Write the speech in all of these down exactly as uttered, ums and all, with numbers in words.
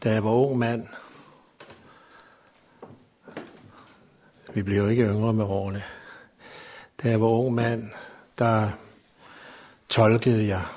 Da jeg var ung mand, vi blev jo ikke yngre med årene, da jeg var ung mand, der tolkede jeg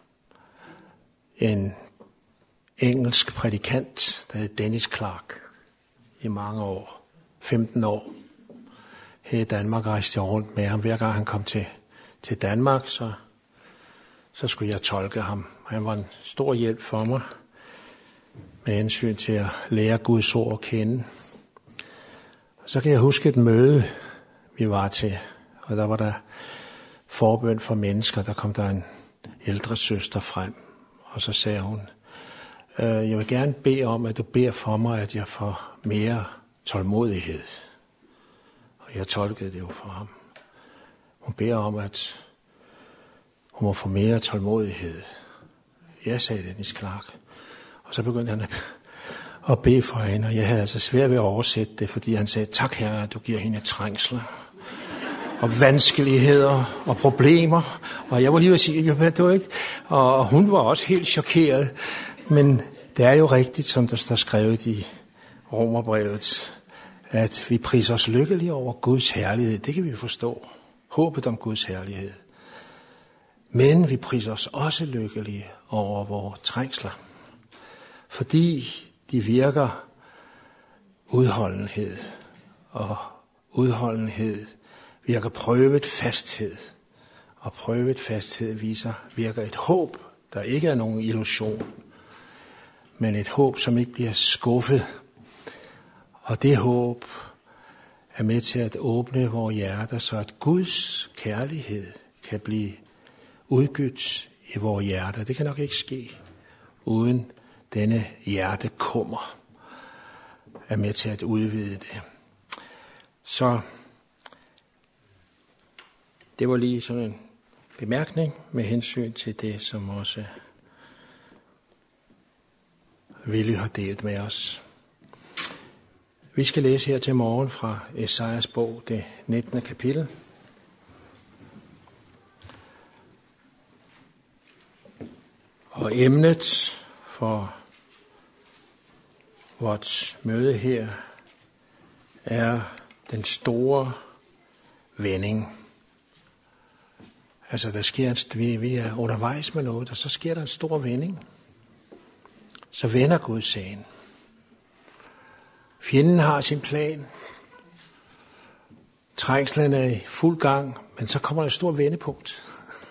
en engelsk prædikant, der hed Dennis Clark, i mange år, femten år. Her i Danmark rejste jeg rundt med ham. Hver gang han kom til, til Danmark, så, så skulle jeg tolke ham. Han var en stor hjælp for mig med hensyn til at lære Guds ord at kende. Og så kan jeg huske et møde, vi var til, og der var der forbøn for mennesker. Der kom der en ældre søster frem, og så sagde hun, jeg vil gerne bede om, at du beder for mig, at jeg får mere tålmodighed. Og jeg tolkede det jo for ham. Hun beder om, at hun må få mere tålmodighed. Jeg sagde Dennis Clark. Og så begyndte han at bede for hende, og jeg havde altså svært ved at oversætte det, fordi han sagde, tak herre, du giver hende trængsler og vanskeligheder og problemer. Og jeg var lige ved at sige, det var ikke. Og hun var også helt chokeret. Men det er jo rigtigt, som der står skrevet i Romerbrevet, at vi priser os lykkelige over Guds herlighed. Det kan vi forstå. Håbet om Guds herlighed. Men vi priser os også lykkelige over vores trængsler. Fordi de virker udholdenhed. Og udholdenhed virker prøvet fasthed. Og prøvet fasthed viser, virker et håb, der ikke er nogen illusion. Men et håb, som ikke bliver skuffet. Og det håb er med til at åbne vores hjerter, så at Guds kærlighed kan blive udgydt i vores hjerter. Det kan nok ikke ske, uden denne hjertekummer er med til at udvide det. Så det var lige sådan en bemærkning med hensyn til det, som også Willy har delt med os. Vi skal læse her til morgen fra Esajas bog, det nittende kapitel. Og emnet for vores møde her er den store vending. Altså, der sker en, vi, vi er undervejs med noget, og så sker der en stor vending. Så vender Gud sagen. Fjenden har sin plan. Trængslen er i fuld gang, men så kommer der et stort vendepunkt.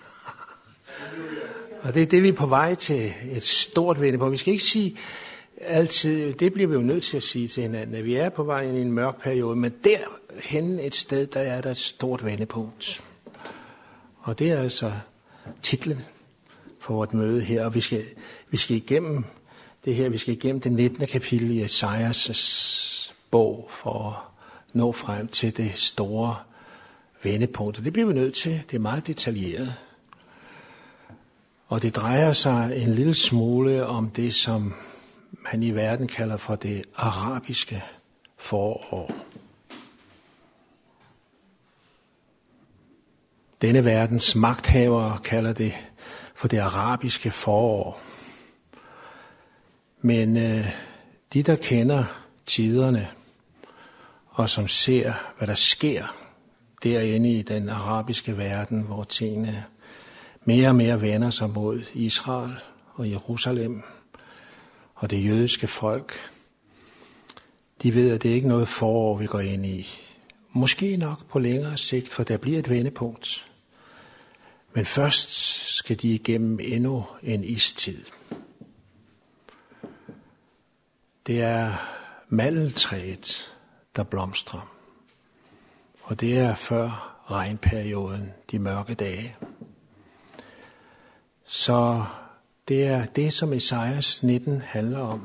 Og det er det, vi er på vej til, et stort vendepunkt. Vi skal ikke sige altid, det bliver vi jo nødt til at sige til hinanden, at vi er på vej ind i en mørk periode, men derhen et sted, der er der et stort vendepunkt. Og det er altså titlen for vort møde her, og vi skal, vi skal igennem det her, vi skal igennem det nittende kapitel i Esajas bog for at nå frem til det store vendepunkt. Og det bliver vi nødt til, det er meget detaljeret. Og det drejer sig en lille smule om det, som man i verden kalder for det arabiske forår. Denne verdens magthavere kalder det for det arabiske forår. Men øh, de, der kender tiderne, og som ser, hvad der sker derinde i den arabiske verden, hvor tingene mere og mere vender sig mod Israel og Jerusalem og det jødiske folk, de ved, at det ikke er noget forår, vi går ind i. Måske nok på længere sigt, for der bliver et vendepunkt. Men først skal de igennem endnu en istid. Det er mandeltræet, der blomstrer. Og det er før regnperioden, de mørke dage. Så det er det, som Esajas nitten handler om.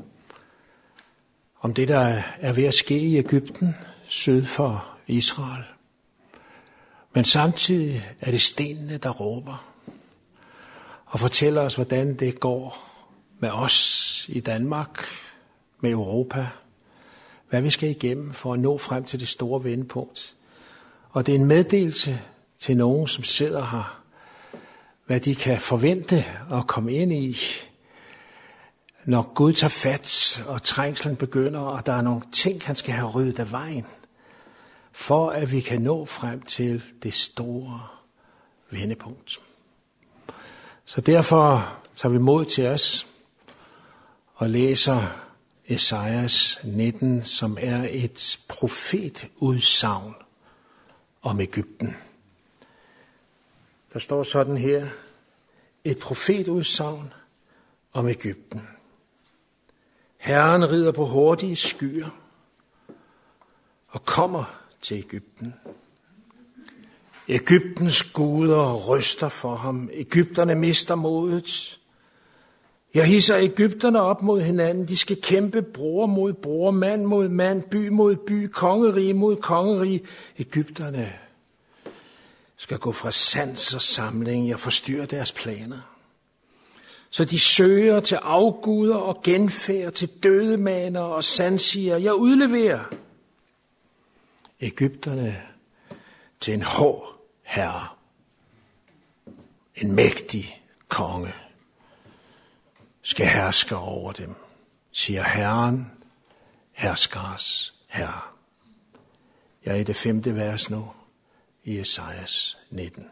Om det, der er ved at ske i Egypten, syd for Israel. Men samtidig er det stenene, der råber og fortæller os, hvordan det går med os i Danmark, med Europa, hvad vi skal igennem for at nå frem til det store vendepunkt. Og det er en meddelelse til nogen, som sidder her, hvad de kan forvente at komme ind i, når Gud tager fat, og trængslen begynder, og der er nogle ting, han skal have ryddet af vejen, for at vi kan nå frem til det store vendepunkt. Så derfor tager vi mod til os og læser Esajas nitten, som er et profetudsagn om Egypten. Der står sådan her: et profetudsagn om Egypten. Herren rider på hurtige skyer og kommer til Egypten. Egyptens guder ryster for ham. Egypterne mister modet. Jeg hisser Egypterne op mod hinanden. De skal kæmpe bror mod bror, mand mod mand, by mod by, kongerige mod kongerige. Egypterne skal gå fra sans og samling. Jeg forstyrrer deres planer. Så de søger til afguder og genfærd, til dødemaner og sandsiger. Jeg udleverer Egypterne til en hård herre, en mægtig konge, skal herske over dem, siger Herren, herskers herre. Jeg er i det femte vers nu i Esajas nitten,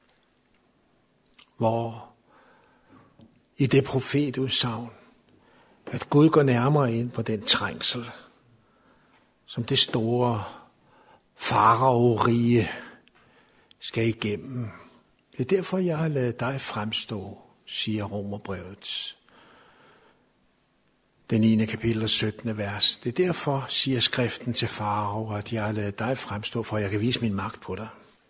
hvor i det profetudsagn, at Gud går nærmere ind på den trængsel, som det store farao-rige skal igennem. Det er derfor, jeg har ladet dig fremstå, siger Romerbrevet, det niende kapitel og syttende vers. Det er derfor, siger skriften til farao, at jeg har ladet dig fremstå, for at jeg kan vise min magt på dig.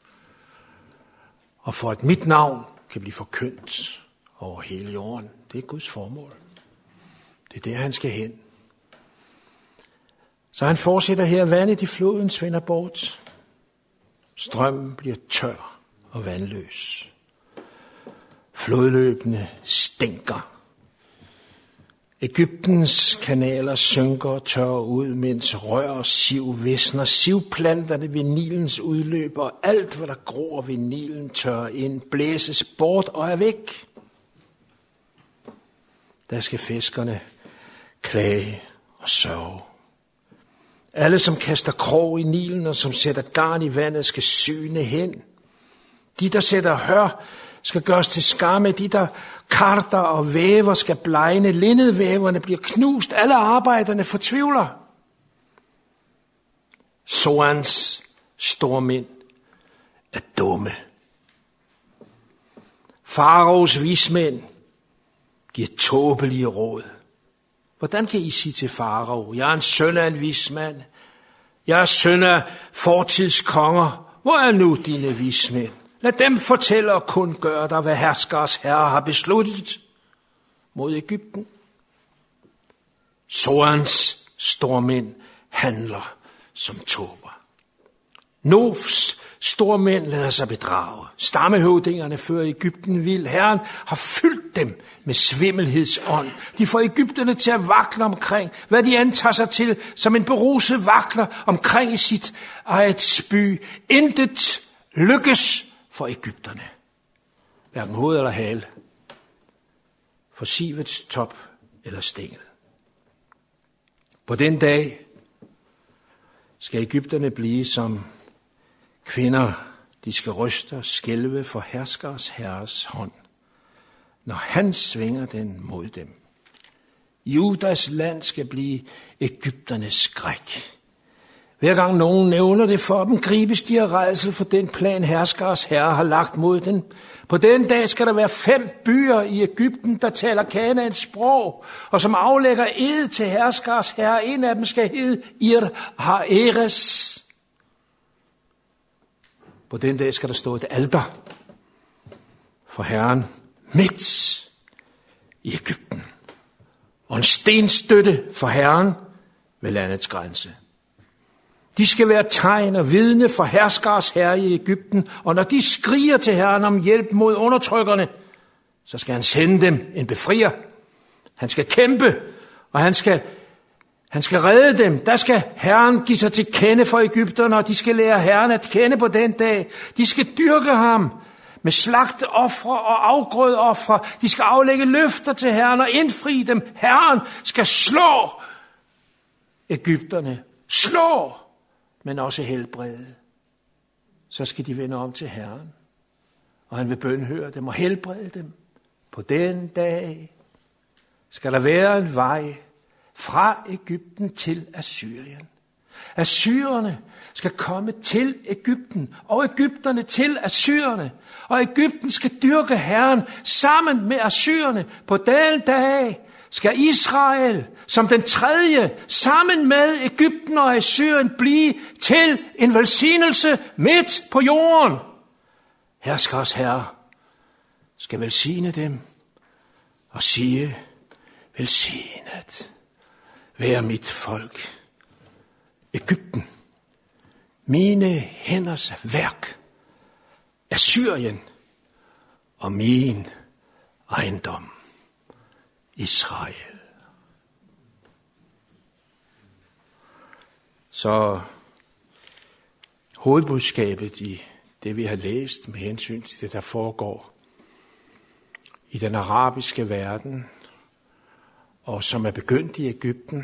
Og for at mit navn kan blive forkyndt over hele jorden. Det er Guds formål. Det er der, han skal hen. Så han fortsætter her: vandet i floden svinder bort. Strømmen bliver tør og vandløs. Flodløbene stinker. Egyptens kanaler synker og tørrer ud, mens rør og siv visner. Sivplanterne ved Nilens udløb, og alt, hvad der gror ved Nilen, tørrer ind, blæses bort og er væk. Der skal fiskerne klage og sørge. Alle, som kaster krog i Nilen og som sætter garn i vandet, skal syne hen. De, der sætter hør, skal gøres til skamme. De, der karter og væver, skal blegne. Linnedvæverne bliver knust. Alle arbejderne fortvivler. Soans stormænd er dumme. Faraos vismænd giver tåbelige råd. Hvordan kan I sige til farao: jeg er en søn af en vismand. Jeg er søn af fortidskonger. Hvor er nu dine vismænd? Lad dem fortælle og kun gøre dig, hvad herskers herre har besluttet mod Egypten. Soans stormænd handler som tåber. Nofs stormænd lader sig bedrage. Stammehøvdingerne fører Egypten vild. Herren har fyldt dem med svimmelhedsånd. De får Egypterne til at vakle omkring, hvad de antager sig til, som en beruset vakler omkring i sit eget spy. Intet lykkes for Egypterne. Hverken hoved eller hale. For sivets top eller stængel. På den dag skal Egypterne blive som kvinder. De skal ryste og skælve for herskers herres hånd, når han svinger den mod dem. Judas land skal blive Egypternes skræk. Hver gang nogen nævner det for dem, gribes de af rædsel for den plan, herskers herre har lagt mod den. På den dag skal der være fem byer i Egypten, der taler Kanaans sprog, og som aflægger ed til herskers herre. En af dem skal hedde Ir-Haeres. På den dag skal der stå et alter for Herren midt i Egypten, og en stenstøtte for Herren ved landets grænse. De skal være tegn og vidne for herskers herre i Egypten, og når de skriger til Herren om hjælp mod undertrykkerne, så skal han sende dem en befrier. Han skal kæmpe, og han skal, han skal redde dem. Der skal Herren give sig til kende for Egypterne, og de skal lære Herren at kende på den dag. De skal dyrke ham med slagteofre og afgrødeofre. De skal aflægge løfter til Herren og indfri dem. Herren skal slå egypterne. Slå, men også helbrede. Så skal de vende om til Herren. Og han vil bønhøre dem og helbrede dem. På den dag skal der være en vej fra Egypten til Assyrien. Assyrerne skal komme til Egypten, og Egypterne til Assyrerne. Og Egypten skal dyrke Herren sammen med Assyrerne. På den dag skal Israel som den tredje sammen med Egypten og Assyrien blive til en velsignelse midt på jorden. Herskers Herre skal velsigne dem og sige, velsignet være mit folk, Egypten, mine hænders værk, Assyrien og min ejendom, Israel. Så hovedbudskabet i det, vi har læst med hensyn til det, der foregår i den arabiske verden, og som er begyndt i Egypten,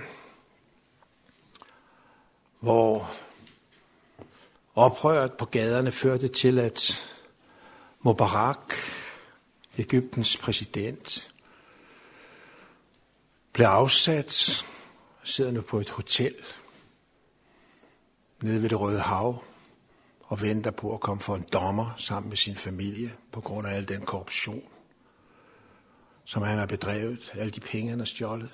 hvor oprøret på gaderne førte til, at Mubarak, Egyptens præsident, blev afsat og sidder nu på et hotel nede ved det Røde Hav og venter på at komme for en dommer sammen med sin familie på grund af al den korruption, som han har bedrevet, alle de penge, han har stjålet.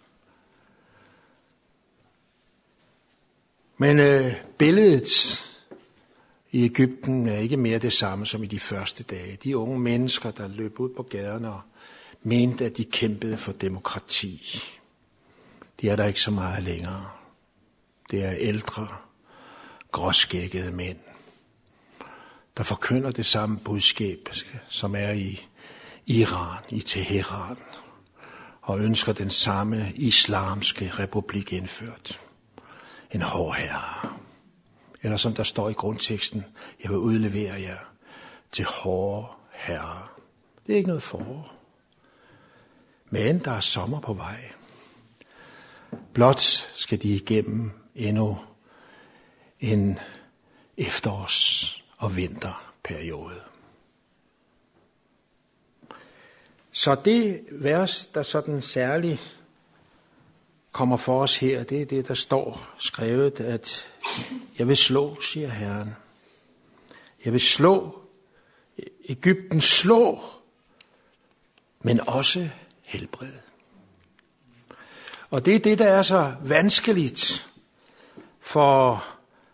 Men øh, billedet i Egypten er ikke mere det samme som i de første dage. De unge mennesker, der løb ud på gaderne og mente, at de kæmpede for demokrati, de er der ikke så meget længere. Det er ældre, gråskæggede mænd, der forkynder det samme budskab, som er i Iran, i Teheran, og ønsker den samme islamske republik indført. En hård herre. Eller som der står i grundteksten, jeg vil udlevere jer til hårde herre. Det er ikke noget forår. Men der er sommer på vej. Blot skal de igennem endnu en efterårs- og vinterperiode. Så det vers, der sådan særligt kommer for os her, det er det, der står skrevet, at jeg vil slå, siger Herren. Jeg vil slå, Egypten slå, men også helbrede. Og det er det, der er så vanskeligt for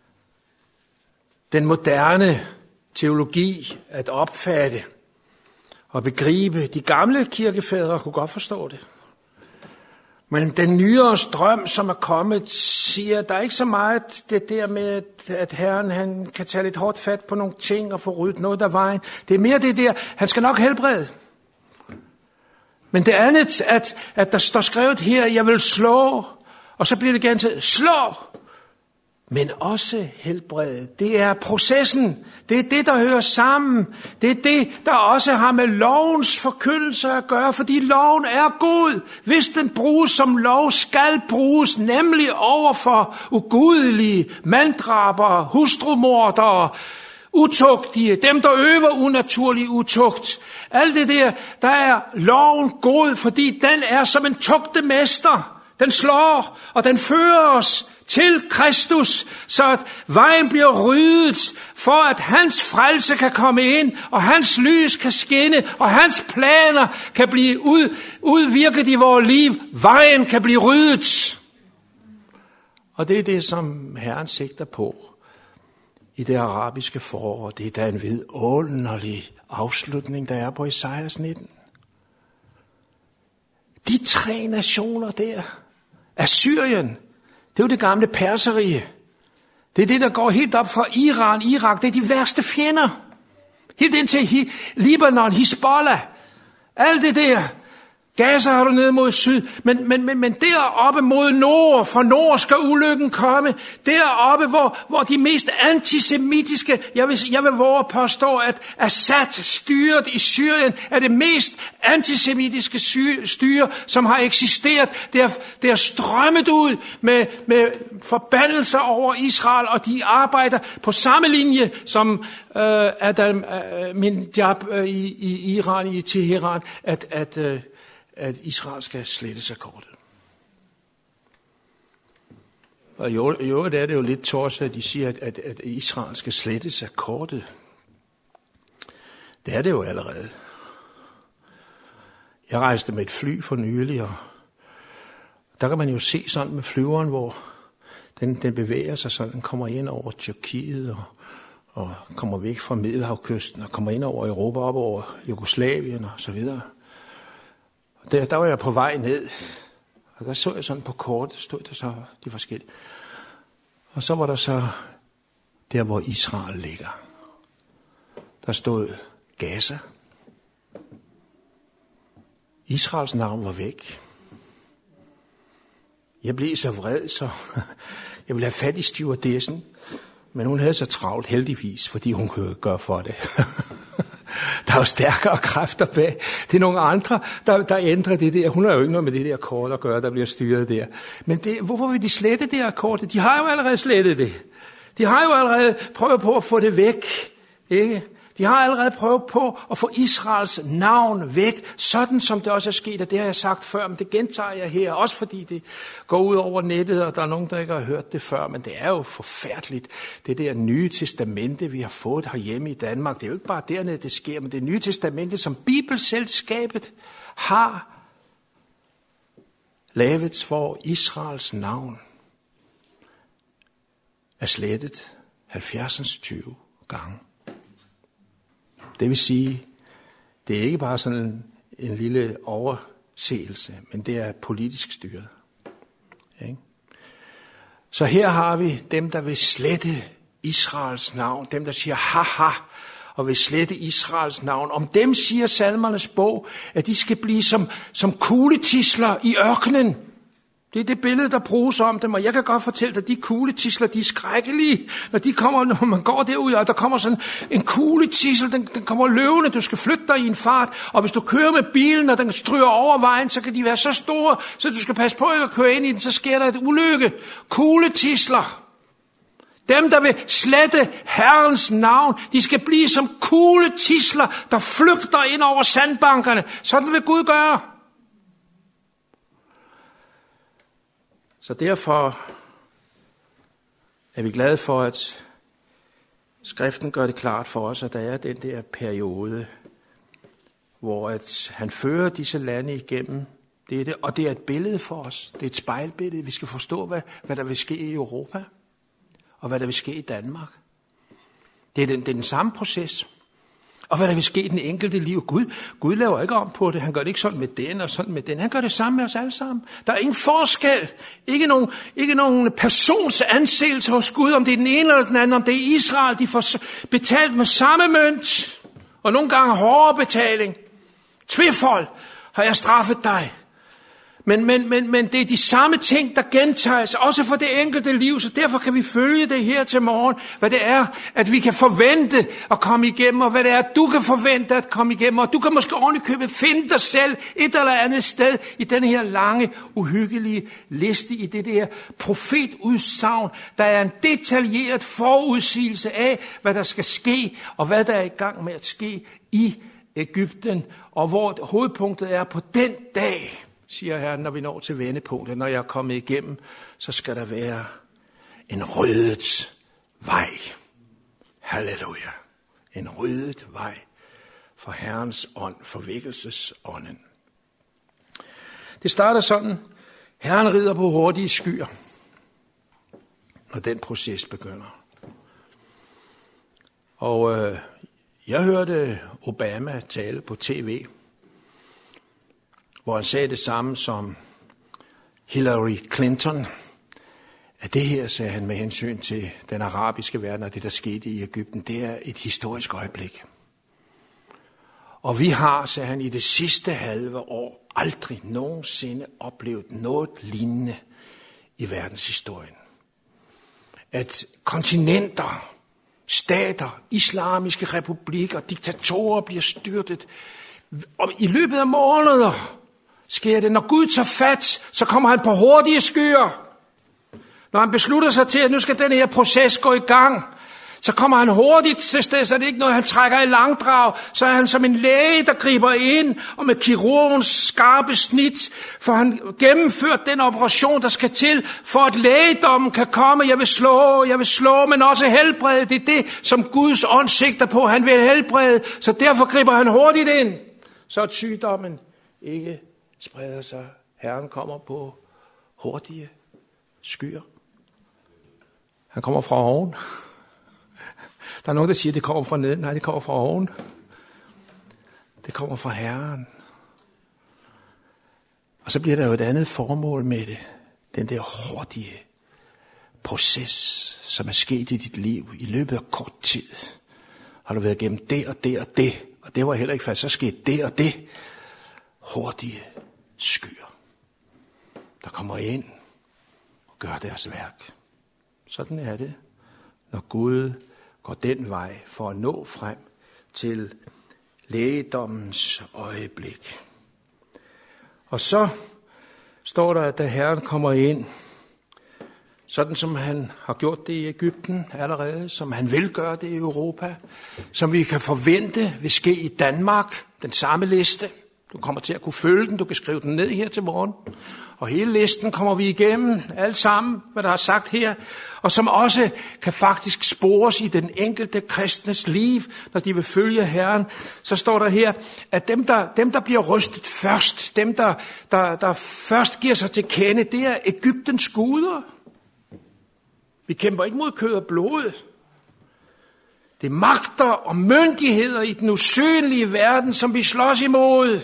den moderne teologi at opfatte og begribe. De gamle kirkefædre kunne godt forstå det. Men den nyere strøm, som er kommet, siger, at der er ikke så meget det der med, at Herren han kan tage lidt hårdt fat på nogle ting og få ryddet noget af vejen. Det er mere det der, han skal nok helbrede. Men det andet, at, at der står skrevet her, jeg vil slå, og så bliver det gentaget, slå, men også helbrede. Det er processen. Det er det, der hører sammen. Det er det, der også har med lovens forkyndelse at gøre, fordi loven er god. Hvis den bruges som lov, skal bruges nemlig overfor ugudelige manddrabere, hustrumordere, utugtige, dem der øver unaturlig utugt. Alt det der, der er loven god, fordi den er som en tugtemester. Den slår, og den fører os til Kristus, så at vejen bliver ryddet, for at hans frelse kan komme ind, og hans lys kan skinne, og hans planer kan blive ud, udvirket i vores liv. Vejen kan blive ryddet. Og det er det, som Herren sigter på i det arabiske forår. Det er da en vidunderlig afslutning, der er på Esajas nitten. De tre nationer der, Assyrien, det er jo det gamle Perserige. Det er det, der går helt op fra Iran, Irak. Det er de værste fjender. Helt ind til Libanon, Hizbollah. Alt det der. Gaza har du ned mod syd, men, men, men, men deroppe mod nord, fra nord skal ulykken komme. Deroppe, hvor, hvor de mest antisemitiske, jeg vil, jeg vil våge påstå, at Assad styret i Syrien er det mest antisemitiske styre, som har eksisteret. Det er, det er strømmet ud med, med forbandelser over Israel, og de arbejder på samme linje som øh, Adam øh, Minjab øh, i, i Iran, i Teheran, at, at, øh, at Israel skal slette sig kortet. Og jo, jo det er det jo lidt torset, at de siger, at, at, at Israel skal slette sig kortet. Det er det jo allerede. Jeg rejste med et fly for nylig, og der kan man jo se sådan med flyveren, hvor den, den bevæger sig sådan, den kommer ind over Tyrkiet og, og kommer væk fra Middelhavskysten og kommer ind over Europa, op over Jugoslavien og så videre. Og der, der var jeg på vej ned, og der så jeg sådan på kortet, stod der så de forskellige. Og så var der så der, hvor Israel ligger. Der stod Gaza. Israels navn var væk. Jeg blev så vred, så jeg ville have fat i stewardessen, men hun havde så travlt heldigvis, fordi hun kunne gøre for det. Der er jo stærkere kræfter bag. Det er nogle andre, der, der ændrer det der. Hun har jo ikke noget med det der kort at gøre, der bliver styret der. Men det, hvorfor vil de slette det her kort? De har jo allerede slettet det. De har jo allerede prøvet på at få det væk, ikke? De har allerede prøvet på at få Israels navn væk, sådan som det også er sket, og det har jeg sagt før, men det gentager jeg her, også fordi det går ud over nettet, og der er nogen, der ikke har hørt det før, men det er jo forfærdeligt, det der nye testamente, vi har fået herhjemme i Danmark. Det er jo ikke bare dernede, det sker, men det nye testamente, som Bibelselskabet har lavet, hvor Israels navn er slettet halvfjerds tyve gange. Det vil sige, det er ikke bare sådan en, en lille overseelse, men det er politisk styret. Ikke? Så her har vi dem, der vil slette Israels navn, dem, der siger haha, og vil slette Israels navn. Om dem siger Salmernes bog, at de skal blive som, som kugletisler i ørkenen. Det er det billede, der bruges om dem, og jeg kan godt fortælle dig, at de kugletisler, de er skrækkelige, når de kommer, når man går derud, og der kommer sådan en kugletissel, den, den kommer løvende, du skal flytte dig i en fart, og hvis du kører med bilen, og den stryger over vejen, så kan de være så store, så du skal passe på ikke at køre ind i den, så sker der et ulykke. Kugletisler. Dem, der vil slette Herrens navn, de skal blive som kugletisler, der flygter ind over sandbankerne. Sådan vil Gud gøre. Så derfor er vi glade for, at skriften gør det klart for os, at der er den der periode, hvor at han fører disse lande igennem dette, og det er et billede for os. Det er et spejlbillede. Vi skal forstå, hvad, hvad der vil ske i Europa, og hvad der vil ske i Danmark. Det er den, det er den samme proces. Og hvad der vil ske i den enkelte liv. Gud, Gud laver ikke om på det. Han gør det ikke sådan med den og sådan med den. Han gør det samme med os alle sammen. Der er ingen forskel. Ikke nogen, ikke nogen persons anseelse hos Gud, om det er den ene eller den anden, om det er Israel. De får betalt med samme mønt. Og nogle gange hårdere betaling. Tvefold har jeg straffet dig. Men, men, men, men det er de samme ting, der gentages, også for det enkelte liv, så derfor kan vi følge det her til morgen, hvad det er, at vi kan forvente at komme igennem, og hvad det er, at du kan forvente at komme igennem, og du kan måske ordentligt finde dig selv et eller andet sted i den her lange, uhyggelige liste, i det der profetudsagn, der er en detaljeret forudsigelse af, hvad der skal ske, og hvad der er i gang med at ske i Egypten, og hvor hovedpunktet er på den dag, siger Herren, når vi når til vendepunktet, når jeg er kommet igennem, så skal der være en ryddet vej. Halleluja. En ryddet vej for Herrens ånd, forvækkelsesånden. Det starter sådan, Herren rider på hurtige skyer, når den proces begynder. Og øh, jeg hørte Obama tale på tv, hvor han sagde det samme som Hillary Clinton. At det her, sagde han med hensyn til den arabiske verden og det, der skete i Egypten, det er et historisk øjeblik. Og vi har, sagde han, i det sidste halve år aldrig nogensinde oplevet noget lignende i verdenshistorien. At kontinenter, stater, islamiske republikker, diktatorer bliver styrtet. Og i løbet af måneder sker det. Når Gud tager fat, så kommer han på hurtige skyer. Når han beslutter sig til, at nu skal den her proces gå i gang, så kommer han hurtigt til sted, så det er ikke noget, han trækker i langdrag. Så er han som en læge, der griber ind, og med kirurgens skarpe snit, for han gennemført den operation, der skal til, for at lægedommen kan komme. Jeg vil slå, jeg vil slå, men også helbrede. Det er det, som Guds ånd sigter på. Han vil helbrede, så derfor griber han hurtigt ind, så at sygdommen ikke spreder sig. Herren kommer på hurtige skyer. Han kommer fra oven. Der er nogen, der siger, at det kommer fra neden. Nej, det kommer fra oven. Det kommer fra Herren. Og så bliver der jo et andet formål med det. Den der hurtige proces, som er sket i dit liv i løbet af kort tid. Har du været igennem det og det og det, og det var heller ikke fast, så skete det og det. Hurtige skyer, der kommer ind og gør deres værk. Sådan er det, når Gud går den vej for at nå frem til lægedommens øjeblik. Og så står der, at da Herren kommer ind, sådan som han har gjort det i Egypten allerede, som han vil gøre det i Europa, som vi kan forvente vil ske i Danmark, den samme liste. Du kommer til at kunne følge den, du kan skrive den ned her til morgen. Og hele listen kommer vi igennem, alt sammen, hvad der er sagt her, og som også kan faktisk spores i den enkelte kristnes liv, når de vil følge Herren. Så står der her, at dem, der, dem, der bliver rystet først, dem, der, der, der først giver sig til kende, det er Egyptens guder. Vi kæmper ikke mod kød og blod. Det er magter og myndigheder i den usynlige verden, som vi slås imod.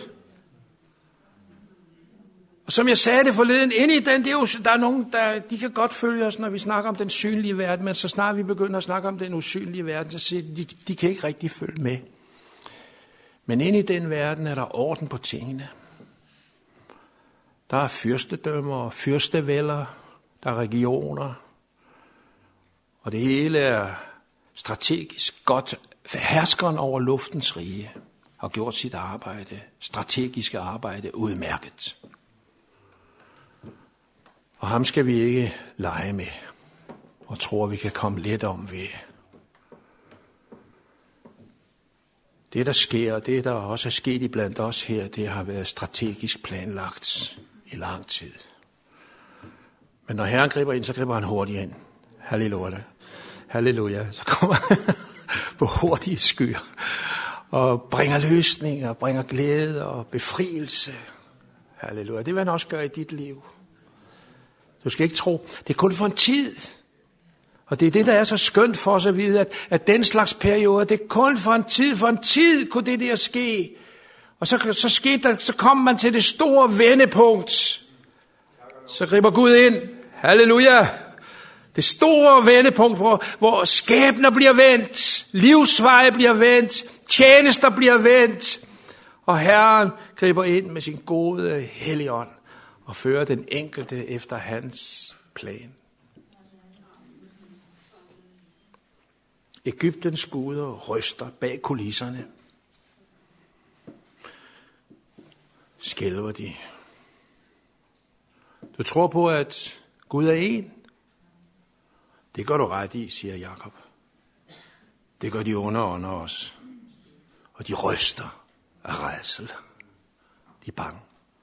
Og som jeg sagde det forleden, inde i den, det er jo, der er nogen, der de kan godt følge os, når vi snakker om den synlige verden, men så snart vi begynder at snakke om den usynlige verden, så siger de, de kan ikke rigtig følge med. Men inde i den verden er der orden på tingene. Der er fyrstedømmer og fyrstevælder, der er regioner, og det hele er strategisk godt. Herskeren over luftens rige har gjort sit arbejde, strategiske arbejde, udmærket. Og ham skal vi ikke lege med og tro, at vi kan komme let om ved. Det, der sker, det der også er sket iblandt os her, det har været strategisk planlagt i lang tid. Men når Herren griber ind, så griber han hurtigt ind. Halleluja. Halleluja. Så kommer han på hurtige skyer og bringer løsninger, bringer glæde og befrielse. Halleluja. Det vil han også gøre i dit liv. Du skal ikke tro, det er kun for en tid. Og det er det, der er så skønt for os at vide, at, at den slags perioder, det er kun for en tid. For en tid kunne det der ske. Og så, så, skete der, så kom man til det store vendepunkt. Så griber Gud ind. Halleluja. Det store vendepunkt, hvor, hvor skæbner bliver vendt, livsveje bliver vendt, tjenester bliver vendt. Og Herren griber ind med sin gode Helligånd og fører den enkelte efter hans plan. Egyptens guder ryster bag kulisserne. Skælver de. Du tror på, at Gud er en? Det gør du ret i, siger Jakob. Det gør de onde ånder også. Og de ryster af rædsel. De er bange.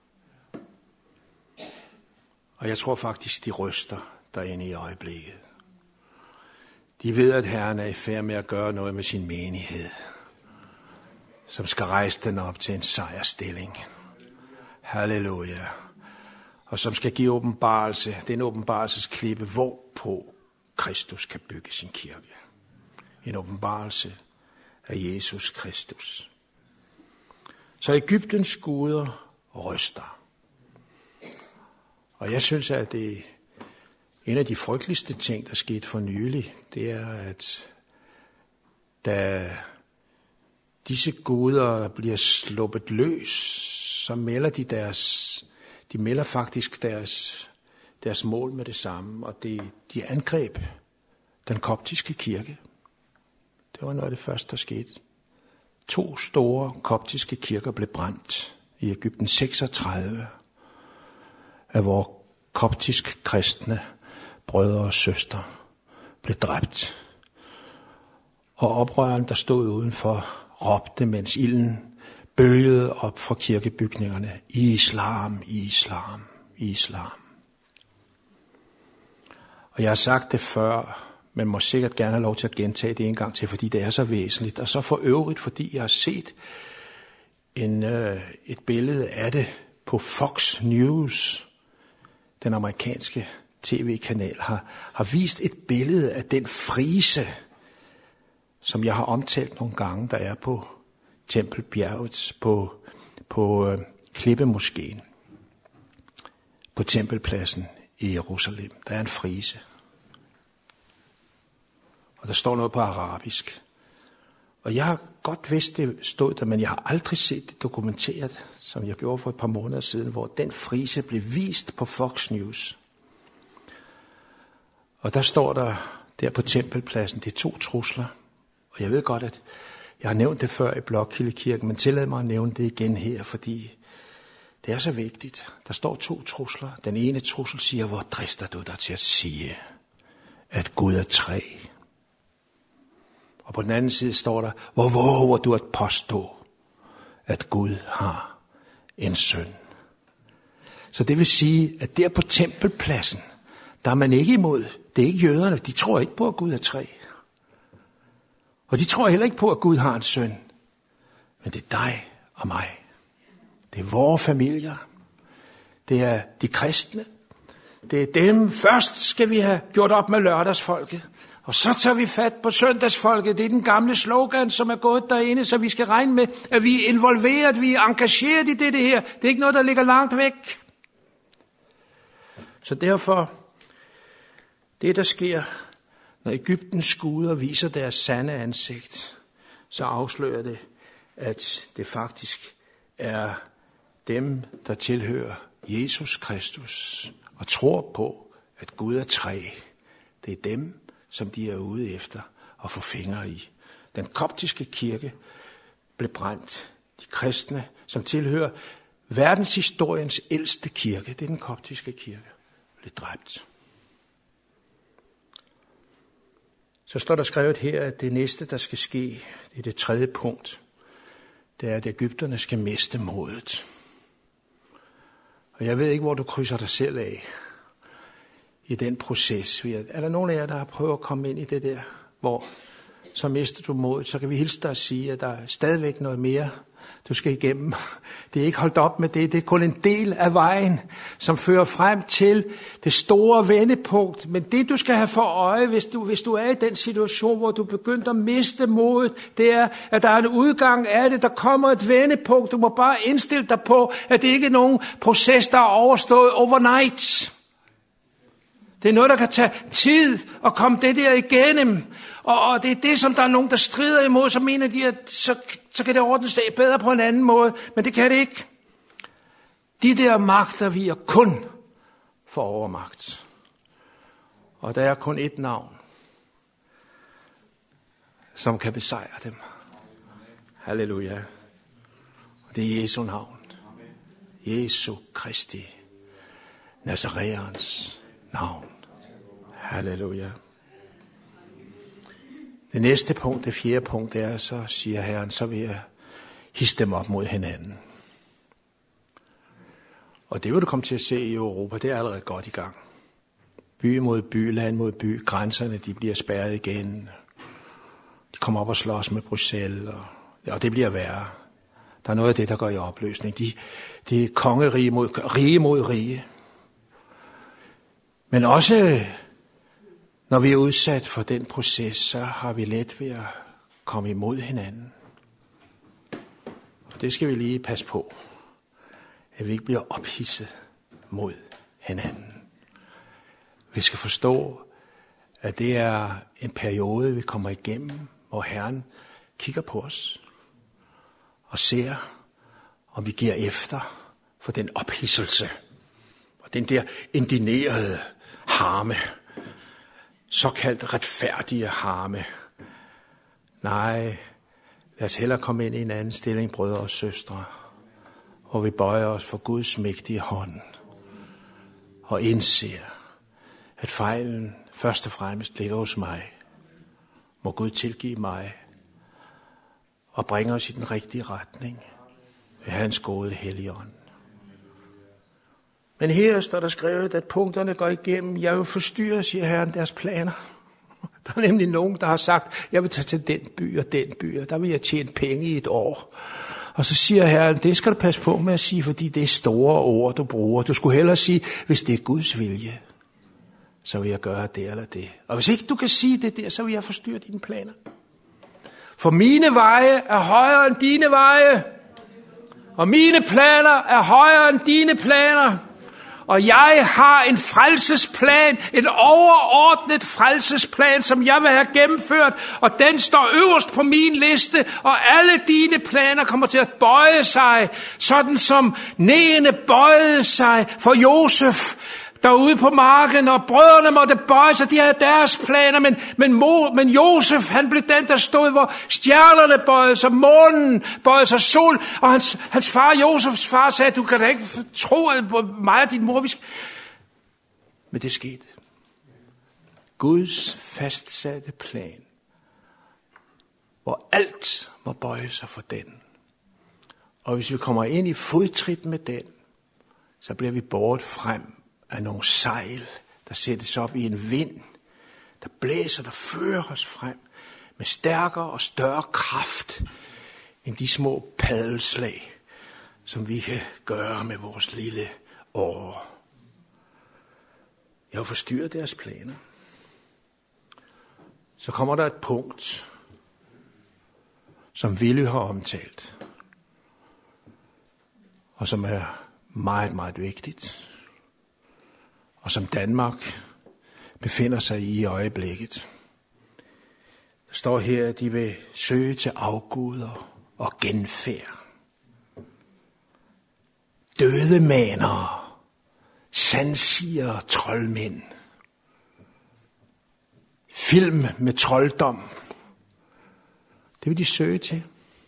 Og jeg tror faktisk, de ryster derinde i øjeblikket. De ved, at Herren er i færd med at gøre noget med sin menighed, som skal rejse den op til en sejrstilling. Halleluja. Og som skal give åbenbarelse, den åbenbarelsesklippe, hvorpå Kristus kan bygge sin kirke. En åbenbarelse af Jesus Kristus. Så Egyptens guder ryster. Og jeg synes, at det en af de frygteligste ting, der skete for nylig, det er, at da disse guder bliver sluppet løs, så melder de deres, de melder faktisk deres, deres mål med det samme, og det, de angreb den koptiske kirke. Det var noget af det første, der skete. To store koptiske kirker blev brændt i Egypten. seksogtredive af vores koptisk kristne brødre og søstre blev dræbt. Og oprøreren, der stod udenfor, råbte, mens ilden bølgede op fra kirkebygningerne: Islam, islam, islam. Og jeg har sagt det før, men må sikkert gerne have lov til at gentage det en gang til, fordi det er så væsentligt. Og så for øvrigt, fordi jeg har set en, øh, et billede af det på Fox News, den amerikanske tv-kanal, har, har vist et billede af den frise, som jeg har omtalt nogle gange, der er på Tempelbjerget, på, på øh, Klippemoskeen, på Tempelpladsen i Jerusalem. Der er en frise. Og der står noget på arabisk. Og jeg har godt vidst, det stod der, men jeg har aldrig set det dokumenteret, som jeg gjorde for et par måneder siden, hvor den frise blev vist på Fox News. Og der står der, der på Tempelpladsen, det er to trusler. Og jeg ved godt, at jeg har nævnt det før i Blokhildekirken, men tillad mig at nævne det igen her, fordi det er så vigtigt. Der står to trusler. Den ene trussel siger: hvor drister du dig til at sige, at Gud er tre? Og på den anden side står der: hvor våger du at påstå, at Gud har en søn? Så det vil sige, at der på Tempelpladsen, der er man ikke imod. Det er ikke jøderne. De tror ikke på, at Gud er tre. Og de tror heller ikke på, at Gud har en søn. Men det er dig og mig. Det er vores familier. Det er de kristne. Det er dem. Først skal vi have gjort op med lørdagsfolket. Og så tager vi fat på søndagsfolket. Det er den gamle slogan, som er gået derinde, så vi skal regne med, at vi er involveret, vi er engageret i det, det her. Det er ikke noget, der ligger langt væk. Så derfor, det der sker, når Egyptens guder viser deres sande ansigt, så afslører det, at det faktisk er dem, der tilhører Jesus Kristus og tror på, at Gud er tre. Det er dem, som de er ude efter at få fingre i. Den koptiske kirke blev brændt. De kristne, som tilhører verdenshistoriens ældste kirke, det er den koptiske kirke, blev dræbt. Så står der skrevet her, at det næste, der skal ske, det er det tredje punkt, det er, at egypterne skal miste modet. Og jeg ved ikke, hvor du krydser dig selv af i den proces. Er der nogen af jer, der har prøvet at komme ind i det der, hvor så mister du modet, så kan vi hilse dig og sige, at der er stadigvæk noget mere, du skal igennem. Det er ikke holdt op med det. Det er kun en del af vejen, som fører frem til det store vendepunkt. Men det, du skal have for øje, hvis du, hvis du er i den situation, hvor du begynder at miste modet, det er, at der er en udgang af det. Der kommer et vendepunkt. Du må bare indstille dig på, at det ikke er nogen proces, der er overstået overnight. Det er noget, der kan tage tid at komme det der igennem. Og, og det er det, som der er nogen, der strider imod, så mener de, at så, så kan det ordnes bedre på en anden måde. Men det kan det ikke. De der magter vi er kun for overmagt. Og der er kun et navn, som kan besejre dem. Halleluja. Og det er Jesu navn. Jesu Kristi Nazareans navn. Halleluja. Det næste punkt, det fjerde punkt, er, så siger Herren, så vil jeg hisse dem op mod hinanden. Og det vil du komme til at se i Europa, det er allerede godt i gang. By mod by, land mod by, grænserne, de bliver spærret igen. De kommer op og slås med Bruxelles, og, og det bliver værre. Der er noget af det, der går i opløsning. De, de er kongerige mod rige mod rige. Men også når vi er udsat for den proces, så har vi let ved at komme imod hinanden. Og det skal vi lige passe på, at vi ikke bliver ophidset mod hinanden. Vi skal forstå, at det er en periode, vi kommer igennem, hvor Herren kigger på os og ser, om vi giver efter for den ophidselse og den der indignerede harme, såkaldt retfærdige harme. Nej, lad os hellere komme ind i en anden stilling, brødre og søstre, hvor vi bøjer os for Guds mægtige hånd og indser, at fejlen først og fremmest ligger hos mig. Må Gud tilgive mig og bringe os i den rigtige retning ved hans gode Helligånd. Men her står der skrevet, at punkterne går igennem. Jeg vil forstyrre, siger Herren, deres planer. Der er nemlig nogen, der har sagt, jeg vil tage til den by og den by, og der vil jeg tjene penge i et år. Og så siger Herren, det skal du passe på med at sige, fordi det er store ord, du bruger. Du skulle hellere sige, hvis det er Guds vilje, så vil jeg gøre det eller det. Og hvis ikke du kan sige det der, så vil jeg forstyrre dine planer. For mine veje er højere end dine veje, og mine planer er højere end dine planer. Og jeg har en frelsesplan, en overordnet frelsesplan, som jeg vil have gennemført, og den står øverst på min liste, og alle dine planer kommer til at bøje sig, sådan som næene bøjede sig for Josef derude på marken, og brødrene måtte bøje sig, de havde deres planer, men, men, Mo, men Josef, han blev den, der stod, hvor stjernerne bøjede sig, månen bøjede sig, sol, og hans, hans far, Josefs far, sagde, du kan da ikke tro på mig og din mor, vi skal... Men det skete. Guds fastsatte plan, hvor alt må bøje sig for den. Og hvis vi kommer ind i fodtrit med den, så bliver vi båret frem af nogle sejl, der sættes op i en vind, der blæser, der fører os frem med stærkere og større kraft end de små paddelslag, som vi kan gøre med vores lille åre. Jeg har forstyrret deres planer. Så kommer der et punkt, som Willy har omtalt, og som er meget, meget vigtigt, og som Danmark befinder sig i i øjeblikket. Der står her, at de vil søge til afguder og genfærd. Dødemanere, sandsigere, troldmænd. Film med trolddom. Det vil de søge til.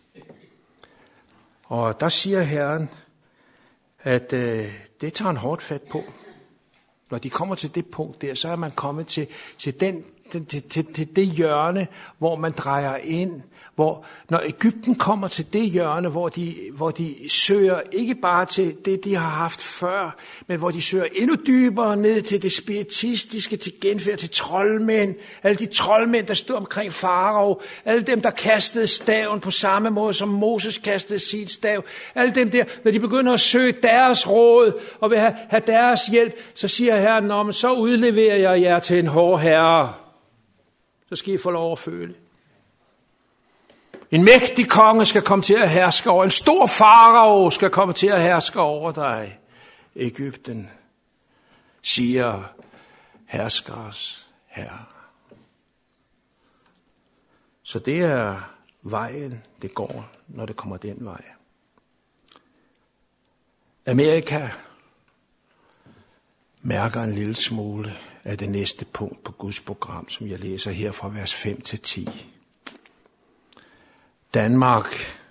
Og der siger Herren, at øh, det tager en hårdt fat på. Når de kommer til det punkt der, så er man kommet til, til, den, til, til, til det hjørne, hvor man drejer ind. Hvor, når Egypten kommer til det hjørne, hvor de, hvor de søger ikke bare til det, de har haft før, men hvor de søger endnu dybere ned til det spiritistiske, til genfærd, til troldmænd. Alle de troldmænd, der stod omkring farao. Alle dem, der kastede staven på samme måde, som Moses kastede sin stav. Alle dem der, når de begynder at søge deres råd og vil have, have deres hjælp, så siger Herren, om så udleverer jeg jer til en hård herre. Så skal I få lov at føle. En mægtig konge skal komme til at herske over. En stor farao skal komme til at herske over dig. Egypten, siger herskers herre. Så det er vejen, det går, når det kommer den vej. Amerika mærker en lille smule af det næste punkt på Guds program, som jeg læser her fra vers fem til ti. Danmark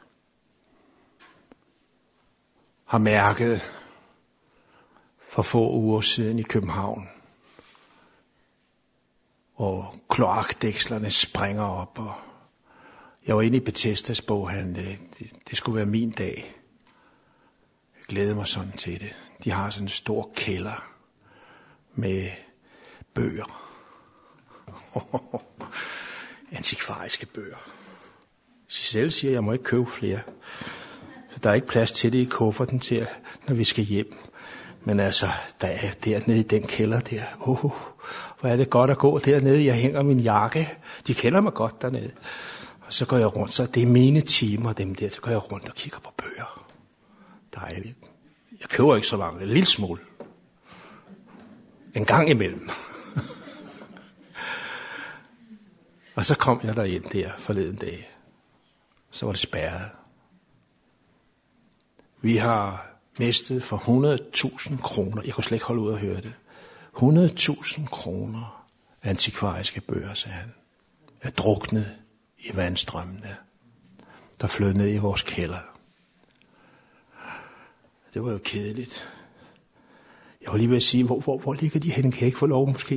har mærket for få uger siden i København, og kloakdækslerne springer op, og jeg var inde i Bethesdas boghandel. Det, det skulle være min dag. Jeg glæder mig sådan til det. De har sådan en stor kælder med bøger. Antikvariske bøger. Giselle siger, at jeg må ikke købe flere. Så der er ikke plads til det i kufferten til, når vi skal hjem. Men altså, der er dernede i den kælder der. Uh, hvor er det godt at gå dernede. Jeg hænger min jakke. De kender mig godt dernede. Og så går jeg rundt. Så det er mine timer, dem der. Så går jeg rundt og kigger på bøger. Dejligt. Jeg køber ikke så mange. En lille smule. En gang imellem. Og så kom jeg derind der forleden dag. Så var det spærret. Vi har mistet for hundrede tusind kroner. Jeg kunne slet ikke holde ud og høre det. hundrede tusind kroner antikvariske bøger, sagde han, er druknet i vandstrømmene, der flød ned i vores kælder. Det var jo kedeligt. Jeg var lige ved at sige, hvor, hvor, hvor ligger de henne? Kan jeg ikke få lov måske?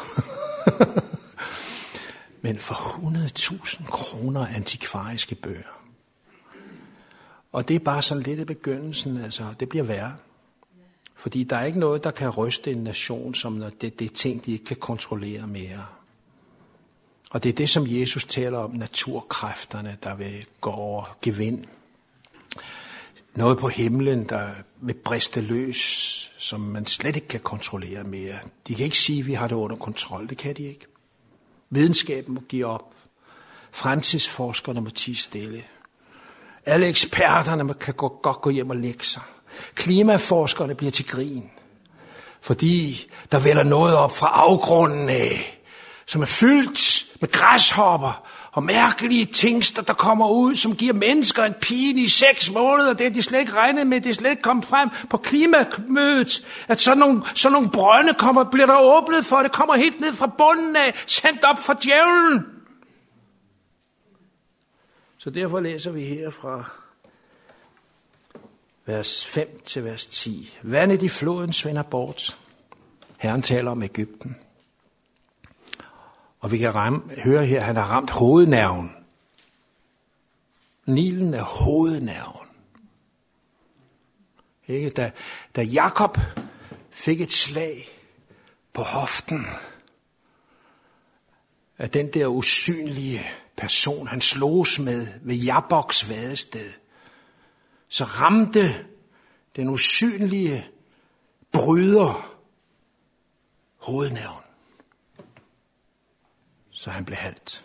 Men for hundrede tusind kroner antikvariske bøger. Og det er bare sådan lidt af begyndelsen, altså det bliver værre. Fordi der er ikke noget, der kan ryste en nation, som når det, det er ting, de ikke kan kontrollere mere. Og det er det, som Jesus taler om, naturkræfterne, der vil gå over gevind. Noget på himlen, der vil briste løs, som man slet ikke kan kontrollere mere. De kan ikke sige, at vi har det under kontrol. Det kan de ikke. Videnskaben må give op. Fremtidsforskerne må tie stille. Alle eksperterne kan godt gå hjem og lægge sig. Klimaforskerne bliver til grin. Fordi der vælger noget op fra afgrunden af, som er fyldt med græshopper og mærkelige ting, der kommer ud, som giver mennesker en pine i seks måneder. Det er de slet ikke regnet med, det er slet ikke kommet frem på klimamødet, at sådan nogle, sådan nogle brønde kommer, bliver der åbnet for, det kommer helt ned fra bunden af, sendt op fra djævlen. Så derfor læser vi her fra vers fem til vers ti. Vandet i floden svinder bort. Herren taler om Egypten. Og vi kan ramme, høre her, at han har ramt hovednerven. Nilen er hovednerven. Ikke? Da, da Jakob fik et slag på hoften af den der usynlige person, han sloges med ved Jaboks vadested, så ramte den usynlige bryder hovednerven. Så han blev halt.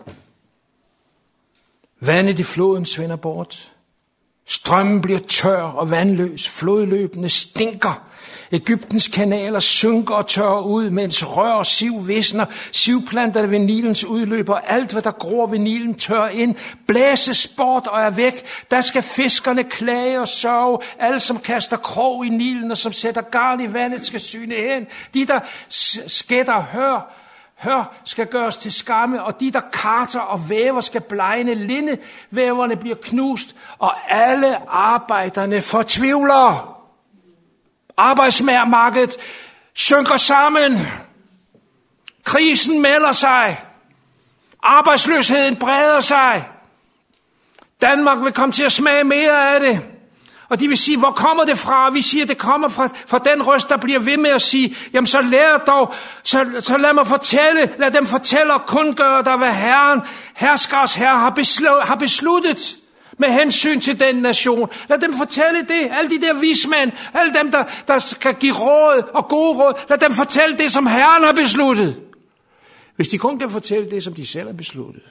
Vandet i floden svinder bort. Strømmen bliver tør og vandløs. Flodløbene stinker. Egyptens kanaler synker og tørrer ud, mens rør og siv visner. Sivplanterne ved Nilens udløber. Alt, hvad der gror ved Nilen, tørrer ind. Blæses bort og er væk. Der skal fiskerne klage og sørge. Alle, som kaster krog i Nilen og som sætter garn i vandet, skal syne hen. De, der skætter hør, hør skal gøres til skamme, og de, der karter og væver, skal blegne. Lindevæverne bliver knust, og alle arbejderne fortvivler. Arbejdsmarkedet synker sammen. Krisen melder sig. Arbejdsløsheden breder sig. Danmark vil komme til at smage mere af det. Og de vil sige, hvor kommer det fra? Vi siger, det kommer fra, fra den røst, der bliver ved med at sige, jamen så lær dog, så, så lad mig fortælle, lad dem fortælle og kundgøre dig, hvad Herren, herskers herre, har, beslu, har besluttet med hensyn til den nation. Lad dem fortælle det, alle de der vismænd, alle dem, der, der skal give råd og gode råd, lad dem fortælle det, som Herren har besluttet. Hvis de kun kan fortælle det, som de selv har besluttet,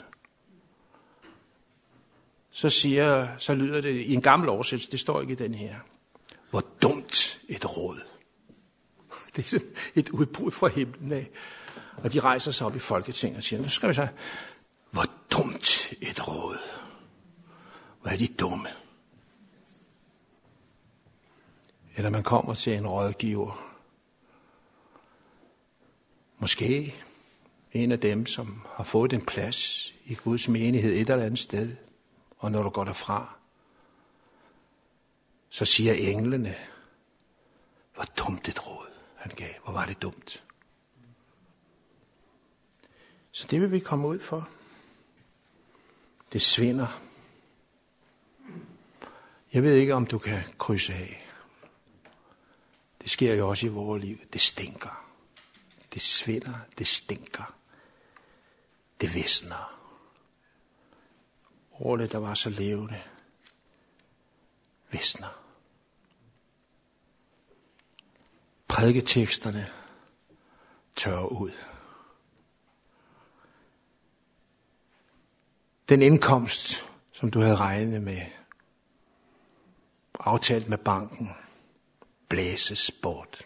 så siger, så lyder det i en gammel oversættelse, det står ikke i den her. Hvor dumt et råd. Det er et udbrud fra himlen af. Og de rejser sig op i Folketinget og siger, nu skal vi så, hvor dumt et råd. Hvor er de dumme. Eller man kommer til en rådgiver. Måske en af dem, som har fået en plads i Guds menighed et eller andet sted. Og når du går derfra, så siger englene, hvor dumt et råd han gav. Hvor var det dumt. Så det vil vi komme ud for. Det svinder. Jeg ved ikke, om du kan krydse af. Det sker jo også i vores liv. Det stinker. Det svinder. Det stinker. Det visner. Ordene, der var så levende, visner. Prædiketeksterne tørrer ud. Den indkomst, som du havde regnet med, aftalt med banken, blæses bort.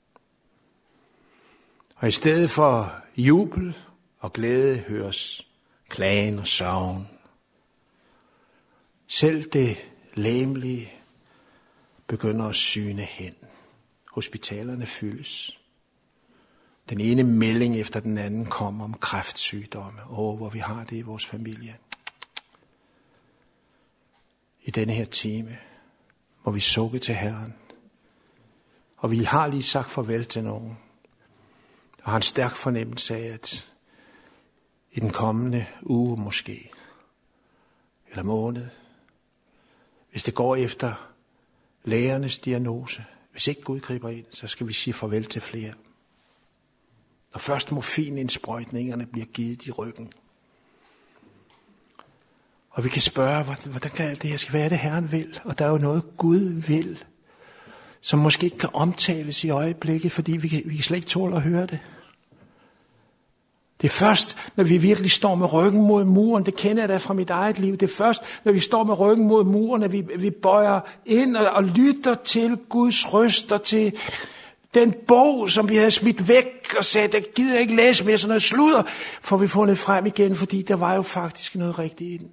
Og i stedet for jubel og glæde høres klagen og sorgen. Selv det læmelige begynder at syne hen. Hospitalerne fyldes. Den ene melding efter den anden kommer om kræftsygdomme. Åh, hvor vi har det i vores familie. I denne her time må vi sukke til Herren. Og vi har lige sagt farvel til nogen. Og har en stærk fornemmelse af, at i den kommende uge måske, eller måned, hvis det går efter lægernes diagnose, hvis ikke Gud griber ind, så skal vi sige farvel til flere. Når først morfinindsprøjtningerne bliver givet i ryggen. Og vi kan spørge, hvordan kan alt det her skal være, det Herren vil? Og der er jo noget Gud vil, som måske ikke kan omtales i øjeblikket, fordi vi kan, vi kan slet ikke tåle at høre det. Det er først, når vi virkelig står med ryggen mod muren, det kender jeg da fra mit eget liv, det er først, når vi står med ryggen mod muren, at vi, vi bøjer ind og, og lytter til Guds røst og til den bog, som vi havde smidt væk og sagde, det gider jeg ikke læse mere, sådan noget sludder, får vi fundet frem igen, fordi der var jo faktisk noget rigtigt i den.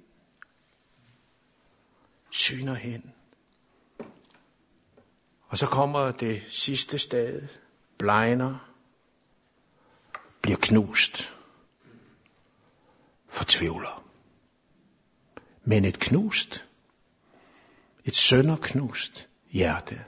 Syner hen. Og så kommer det sidste stade, blegner, bliver knust, fortvivler. Men et knust, et sønderknust hjerte,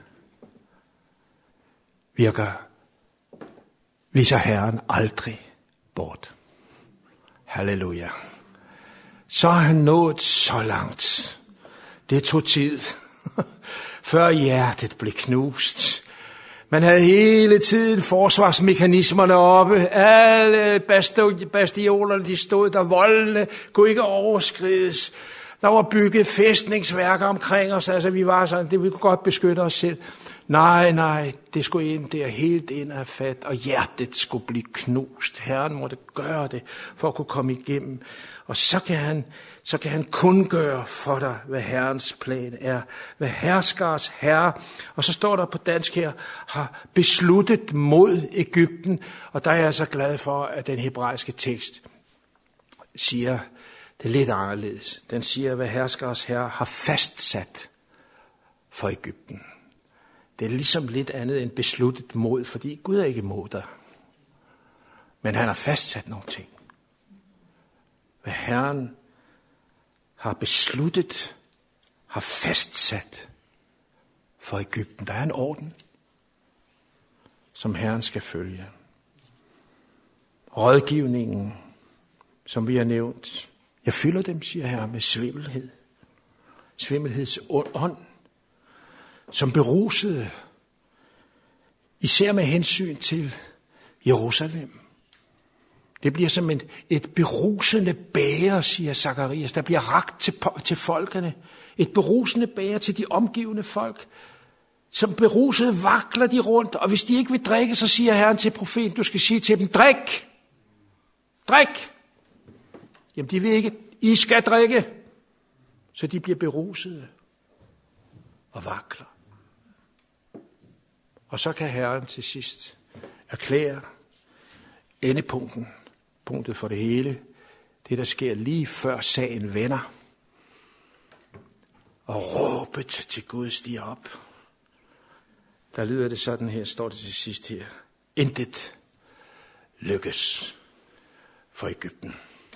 virker, viser Herren aldrig bort. Halleluja. Så har han nået så langt. Det tog tid, før hjertet blev knust. Man havde hele tiden forsvarsmekanismerne oppe. Alle bastionerne, de stod der. Voldene kunne ikke overskrides. Der var bygget fæstningsværker omkring os. Altså vi var sådan, det vi kunne godt beskytte os selv. Nej, nej, det skulle ind der helt ind af fat, og hjertet skulle blive knust. Herren måtte gøre det, for at kunne komme igennem. Og så kan han, så kan han kun gøre for dig, hvad Herrens plan er. Hvad herskers herre, og så står der på dansk her, har besluttet mod Egypten. Og der er jeg så glad for, at den hebraiske tekst siger det lidt anderledes. Den siger, hvad herskers herre har fastsat for Egypten. Det er ligesom lidt andet end besluttet mod, fordi Gud er ikke mod dig. Men han har fastsat nogle ting. Hvad Herren har besluttet, har fastsat for Egypten. Der er en orden, som Herren skal følge. Rådgivningen, som vi har nævnt. Jeg fylder dem, siger Herren, med svimmelhed. Svimmelheds ånd, som berusede, især med hensyn til Jerusalem. Det bliver som et, et berusende bæger, siger Zakarias. Der bliver rakt til, til folkene. Et berusende bæger til de omgivende folk. Som berusede vakler de rundt, og hvis de ikke vil drikke, så siger Herren til profeten, du skal sige til dem, drik! Drik! Jamen de vil ikke, I skal drikke! Så de bliver berusede og vakler. Og så kan Herren til sidst erklære endepunkten, punktet for det hele, det der sker lige før sagen vender. Og råbet til Gud stiger op. Der lyder det sådan her, står det til sidst her. Intet lykkes for Egypten.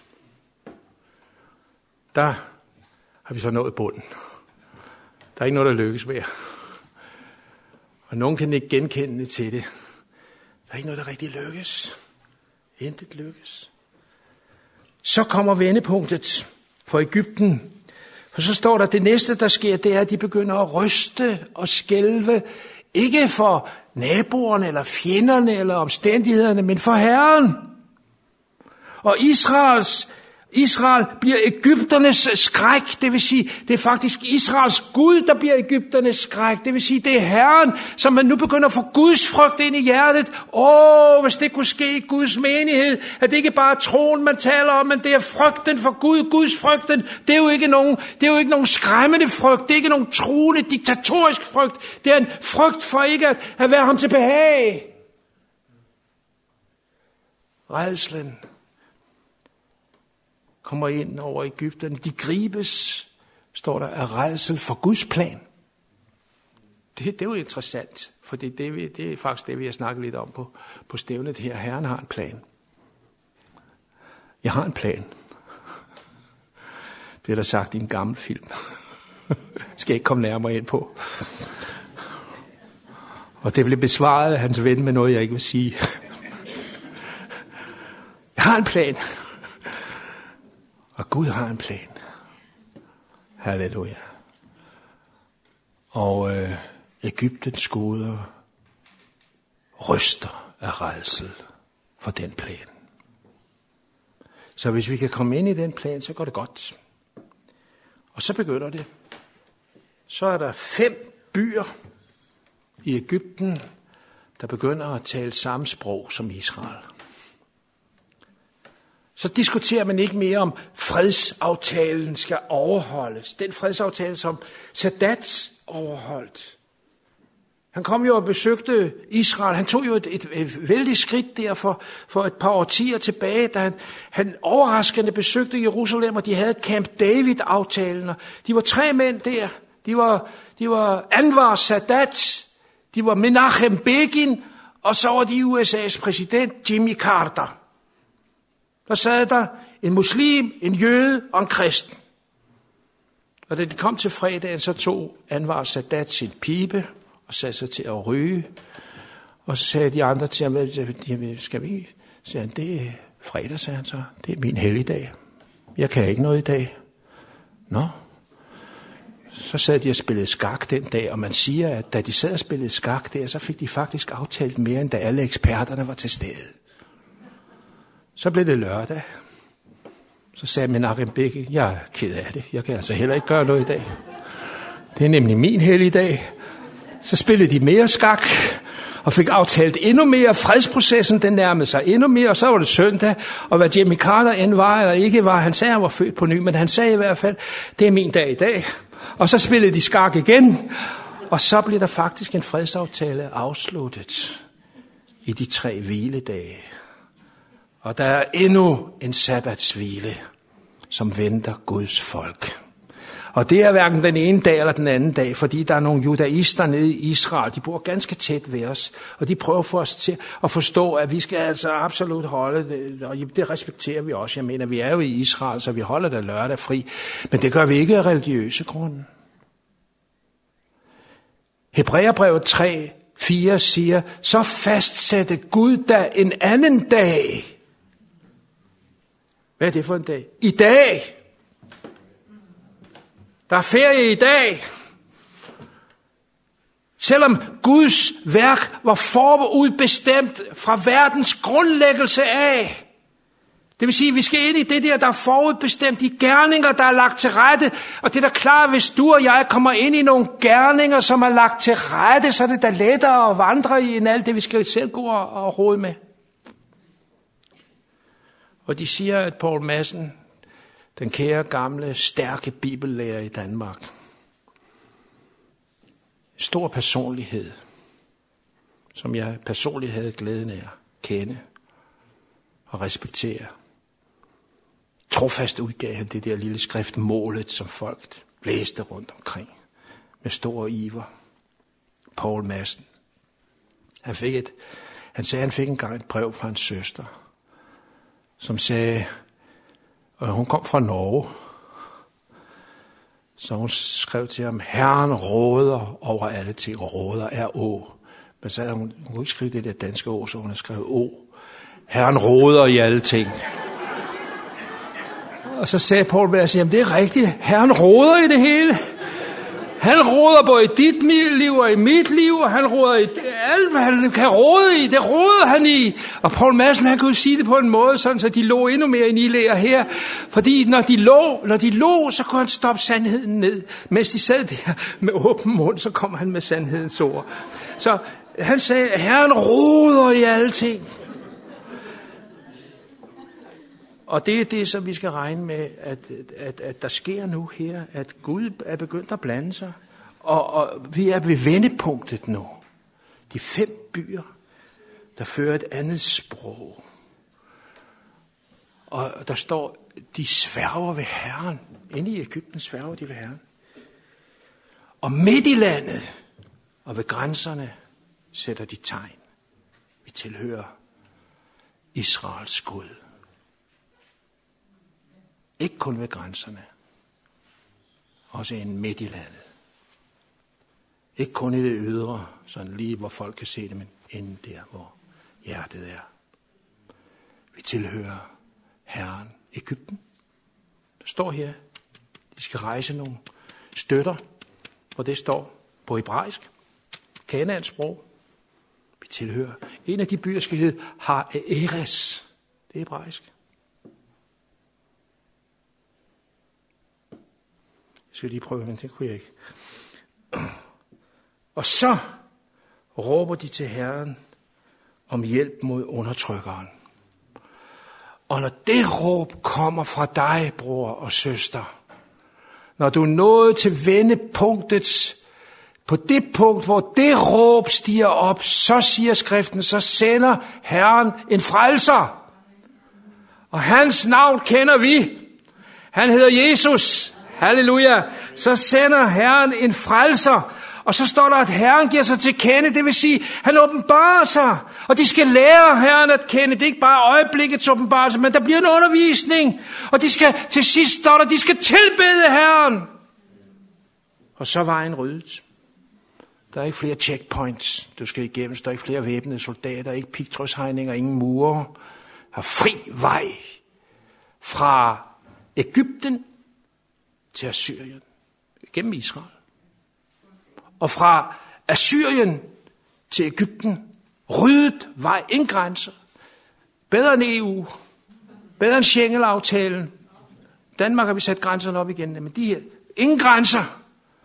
Der har vi så nået bunden. Der er ikke noget, der lykkes mere. Og nogen kan ikke genkende til det. Der er ikke noget, der rigtig lykkes. Intet lykkes. Så kommer vendepunktet for Egypten. For så står der, at det næste, der sker, det er, at de begynder at ryste og skælve. Ikke for naboerne, eller fjenderne, eller omstændighederne, men for Herren. Og Israels Israel bliver egypternes skræk, det vil sige, det er faktisk Israels Gud, der bliver egypternes skræk. Det vil sige, det er Herren, som man nu begynder at få Guds frygt ind i hjertet. Åh, hvis det kunne ske i Guds menighed, at det ikke bare er troen, man taler om, men det er frygten for Gud, Guds frygten. Det er jo ikke nogen, det er jo ikke nogen skræmmende frygt, det er ikke nogen truende, diktatorisk frygt. Det er en frygt for ikke at, at være ham til behag. Rædslen kommer ind over Egypterne. De gribes, står der, af rædsel for Guds plan. Det, det er jo interessant, for det, det, det er faktisk det, vi har snakket lidt om på, på stævnet her. Herren har en plan. Jeg har en plan. Det er der sagt i en gammel film. Skal jeg ikke komme nærmere ind på. Og det blev besvaret af hans ven med noget, jeg ikke vil sige. Jeg har en plan. Og Gud har en plan. Halleluja. Og øh, Egyptens guder ryster af rædsel for den plan. Så hvis vi kan komme ind i den plan, så går det godt. Og så begynder det. Så er der fem byer i Egypten, der begynder at tale samme sprog som Israel. Så diskuterer man ikke mere om fredsaftalen skal overholdes. Den fredsaftale, som Sadat overholdt. Han kom jo og besøgte Israel. Han tog jo et, et, et vældigt skridt der for, for et par årtier tilbage, da han, han overraskende besøgte Jerusalem, og de havde Camp David-aftalen. De var tre mænd der. De var, de var Anwar Sadat, de var Menachem Begin, og så var de U S A's præsident Jimmy Carter. Der sad der en muslim, en jøde og en kristen. Og da de kom til fredagen, så tog Anwar Sadat sin pibe og satte sig til at ryge. Og så sagde de andre til ham, skal vi? Så sagde han, det er fredag, sagde han så. Det er min helligdag. Jeg kan ikke noget i dag. Nå. Så sad de og spillede skak den dag, og man siger, at da de sad og spillede skak der, så fik de faktisk aftalt mere, end da alle eksperterne var til stede. Så blev det lørdag. Så sagde Menachem Begin, jeg er ked af det. Jeg kan altså heller ikke gøre noget i dag. Det er nemlig min helligdag. Så spillede de mere skak, og fik aftalt endnu mere. Fredsprocessen, den nærmede sig endnu mere, og så var det søndag. Og hvad Jimmy Carter end var eller ikke var, han sagde, han var født på ny, men han sagde i hvert fald, det er min dag i dag. Og så spillede de skak igen, og så blev der faktisk en fredsaftale afsluttet i de tre hviledage. Og der er endnu en sabbatshvile, som venter Guds folk. Og det er hverken den ene dag eller den anden dag, fordi der er nogle judaister nede i Israel, de bor ganske tæt ved os, og de prøver for os til at forstå, at vi skal altså absolut holde det, og det respekterer vi også. Jeg mener, vi er jo i Israel, så vi holder det lørdag fri, men det gør vi ikke af religiøse grunde. Hebræerbrevet tre fire siger, så fastsatte Gud da en anden dag. Hvad er det for en dag? I dag. Der er ferie i dag. Selvom Guds værk var forudbestemt fra verdens grundlæggelse af. Det vil sige, at vi skal ind i det der, der er forudbestemt, de gerninger, der er lagt til rette. Og det er da klart, hvis du og jeg kommer ind i nogle gerninger, som er lagt til rette, så er det da lettere at vandre i end alt det, vi skal selv gå og rode med. Og de siger, at Poul Madsen, den kære, gamle, stærke bibellærer i Danmark, stor personlighed, som jeg personligt havde glæden af at kende og respektere. Trofast udgav han det der lille skrift Målet, som folk læste rundt omkring med stor iver. Poul Madsen. Han, fik et, han sagde, han fik engang et brev fra en søster, som sagde, og hun kom fra Norge, så hun skrev til ham, Herren råder over alle ting, råder er å. Men så havde hun, hun kunne ikke skrive det der danske å, så hun havde skrevet å. Herren råder i alle ting. Og så sagde Poul Madsen, jamen det er rigtigt, Herren råder i det hele. Han råder både i dit liv og i mit liv, og han råder i alt, hvad han kan råde i, det råder han i. Og Poul Madsen, han kunne sige det på en måde, sådan så de lå endnu mere i nilæger her. Fordi når de lå, når de lå, så kunne han stoppe sandheden ned. Mens de sad der med åben mund, så kom han med sandhedens ord. Så han sagde, Herren råder i alle ting. Og det er det, som vi skal regne med, at, at, at der sker nu her, at Gud er begyndt at blande sig, og, og vi er ved vendepunktet nu. De fem byer, der fører et andet sprog. Og der står, de sværger ved Herren. Inde i Egypten sværger de ved Herren. Og midt i landet, Og ved grænserne sætter de tegn. Vi tilhører Israels Gud. Ikke kun ved grænserne. Også en midt i landet. Ikke kun i det ydre, sådan lige hvor folk kan se det, men inden der, hvor hjertet er. Vi tilhører Herren Egypten. Der står her, de skal rejse nogle støtter, hvor det står på hebraisk, Kanaans sprog. Vi tilhører. En af de byer skal hedde Har-Eres. Det er hebraisk. Jeg skal lige prøve, men det kunne jeg ikke. Og så råber de til Herren om hjælp mod undertrykkeren. Og når det råb kommer fra dig, bror og søster, når du er nået til vendepunktets, på det punkt, hvor det råb stiger op, så siger skriften, så sender Herren en frelser. Og hans navn kender vi. Han hedder Jesus. Halleluja. Så sender Herren en frelser. Og så står der, at Herren giver sig til kende, det vil sige, han åbenbarer sig. Og de skal lære Herren at kende. Det er ikke bare øjeblikkets åbenbarelse, men der bliver en undervisning. Og de skal, til sidst står der, de skal tilbede Herren. Og så var en ryddet. Der er ikke flere checkpoints, du skal igennem. Der er ikke flere væbnede soldater, ikke pigtrådshegninger, ingen mure. Der er fri vej fra Egypten til Assyrien. Gennem Israel. Og fra Assyrien til Egypten, ryddet vej, ingen grænser. Bedre end E U, bedre end Schengen-aftalen. Danmark har vi sat grænserne op igen, men de her, ingen grænser.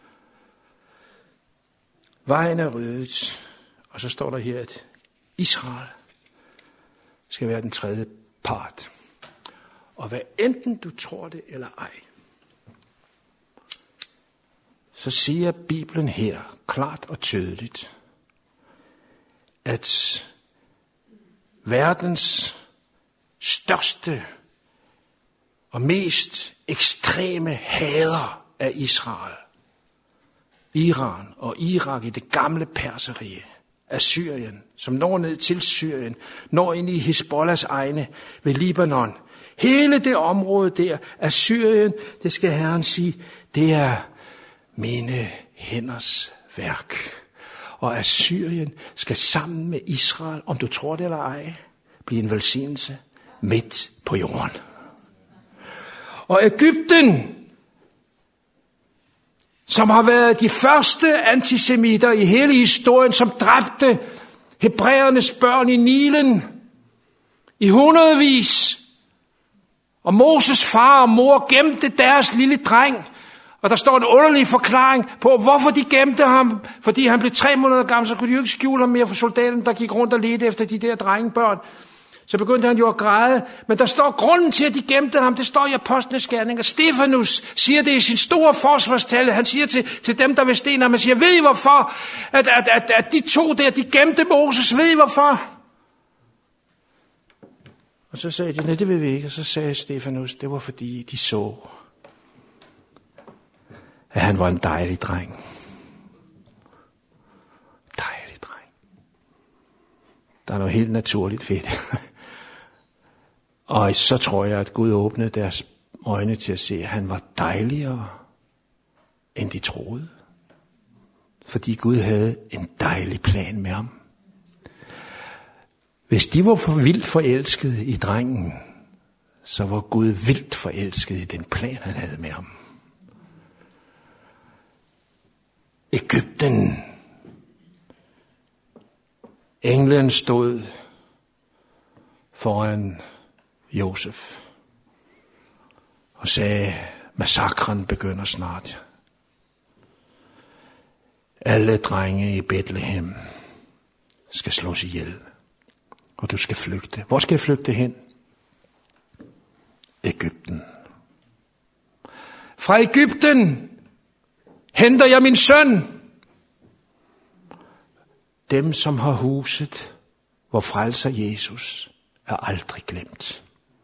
Vejen er ryddet, og så står der her, at Israel skal være den tredje part. Og hvad enten du tror det eller ej, så siger Bibelen her klart og tydeligt, at verdens største og mest ekstreme hader af Israel, Iran og Irak i det gamle Perserrige, Assyrien, som når ned til Syrien, når ind i Hezbollahs egne ved Libanon. Hele det område der, Assyrien, det skal Herren sige, det er mine hænders værk. Og Assyrien skal sammen med Israel, om du tror det eller ej, blive en velsignelse midt på jorden. Og Egypten, som har været de første antisemitter i hele historien, som dræbte hebræernes børn i Nilen i hundredvis. Og Moses far og mor gemte deres lille dreng. Og der står en underlig forklaring på, hvorfor de gemte ham. Fordi han blev tre måneder gammel, så kunne de jo ikke skjule ham mere for soldaten, der gik rundt og ledte efter de der drengebørn. Så begyndte han jo at græde. Men der står grunden til, at de gemte ham. Det står i Apostlenes Gerninger. Stefanus siger det i sin store forsvarstale. Han siger til, til dem, der vil stene ham, han siger, ved I hvorfor, at, at, at, at de to der, de gemte Moses? Ved I hvorfor? Og så sagde de, nej, det ved vi ikke. Og så sagde Stefanus, det var fordi de så, at han var en dejlig dreng. Dejlig dreng. Der er noget helt naturligt ved det. Og så tror jeg, at Gud åbnede deres øjne til at se, at han var dejligere, end de troede. Fordi Gud havde en dejlig plan med ham. Hvis de var for vildt forelskede i drengen, så var Gud vildt forelsket i den plan, han havde med ham. Egypten. Englen stod foran Josef og sagde, massakren begynder snart. Alle drenge i Bethlehem skal slås ihjel, og du skal flygte. Hvor skal jeg flygte hen? Egypten. Fra Egypten henter jeg min søn. Dem, som har huset, hvor frelser Jesus, er aldrig glemt.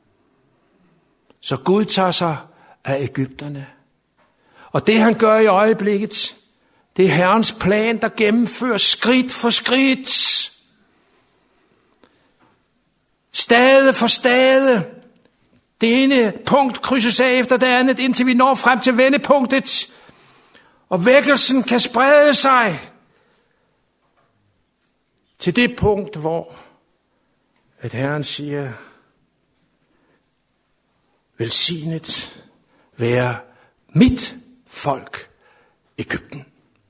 Så Gud tager sig af egypterne. Og det han gør i øjeblikket, Det er Herrens plan, der gennemføres skridt for skridt. Stade for stade. Det ene punkt krydses af efter det andet, indtil vi når frem til vendepunktet. Og vækkelsen kan sprede sig til det punkt, hvor at Herren siger, velsignet være mit folk, Egypten.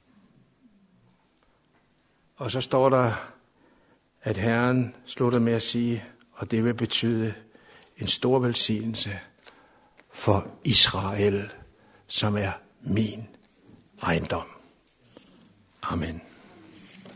Og så står der, at Herren slutter med at sige, og det vil betyde en stor velsignelse for Israel, som er min ejendom. Amen.